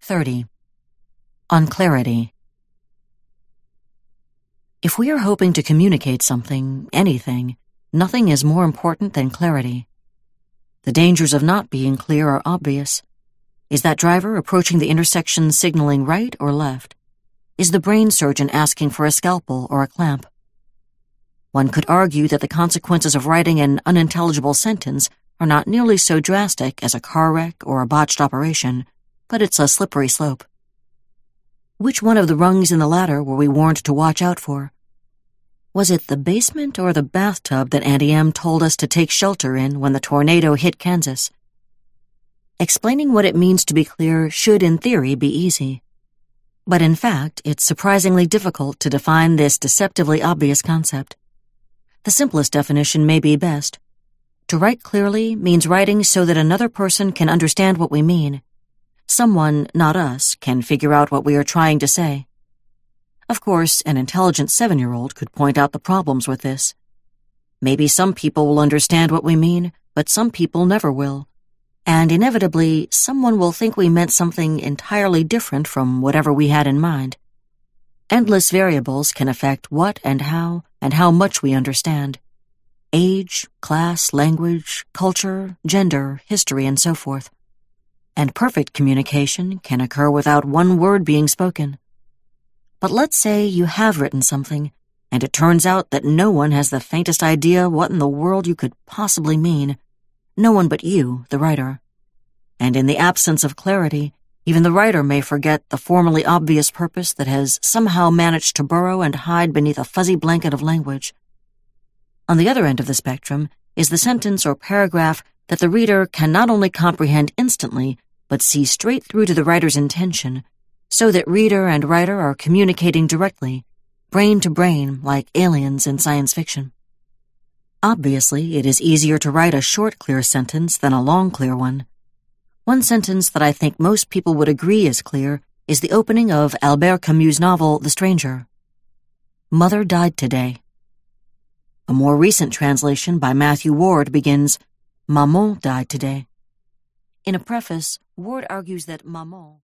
30. On clarity. If we are hoping to communicate something, anything, nothing is more important than clarity. The dangers of not being clear are obvious. Is that driver approaching the intersection signaling right or left? Is the brain surgeon asking for a scalpel or a clamp? One could argue that the consequences of writing an unintelligible sentence are not nearly so drastic as a car wreck or a botched operation, but it's a slippery slope. Which one of the rungs in the ladder were we warned to watch out for? Was it the basement or the bathtub that Auntie Em told us to take shelter in when the tornado hit Kansas? Explaining what it means to be clear should, in theory, be easy. But in fact, it's surprisingly difficult to define this deceptively obvious concept. The simplest definition may be best. To write clearly means writing so that another person can understand what we mean. Someone, not us, can figure out what we are trying to say. Of course, an intelligent 7-year-old could point out the problems with this. Maybe some people will understand what we mean, but some people never will. And inevitably, someone will think we meant something entirely different from whatever we had in mind. Endless variables can affect what and how much we understand. Age, class, language, culture, gender, history, and so forth. And perfect communication can occur without one word being spoken. But let's say you have written something, and it turns out that no one has the faintest idea what in the world you could possibly mean. No one but you, the writer. And in the absence of clarity, even the writer may forget the formally obvious purpose that has somehow managed to burrow and hide beneath a fuzzy blanket of language. On the other end of the spectrum is the sentence or paragraph that the reader can not only comprehend instantly, but see straight through to the writer's intention, so that reader and writer are communicating directly, brain to brain, like aliens in science fiction. Obviously, it is easier to write a short, clear sentence than a long, clear one. One sentence that I think most people would agree is clear is the opening of Albert Camus' novel, The Stranger. Mother died today. A more recent translation by Matthew Ward begins, Maman died today. In a preface, Ward argues that Maman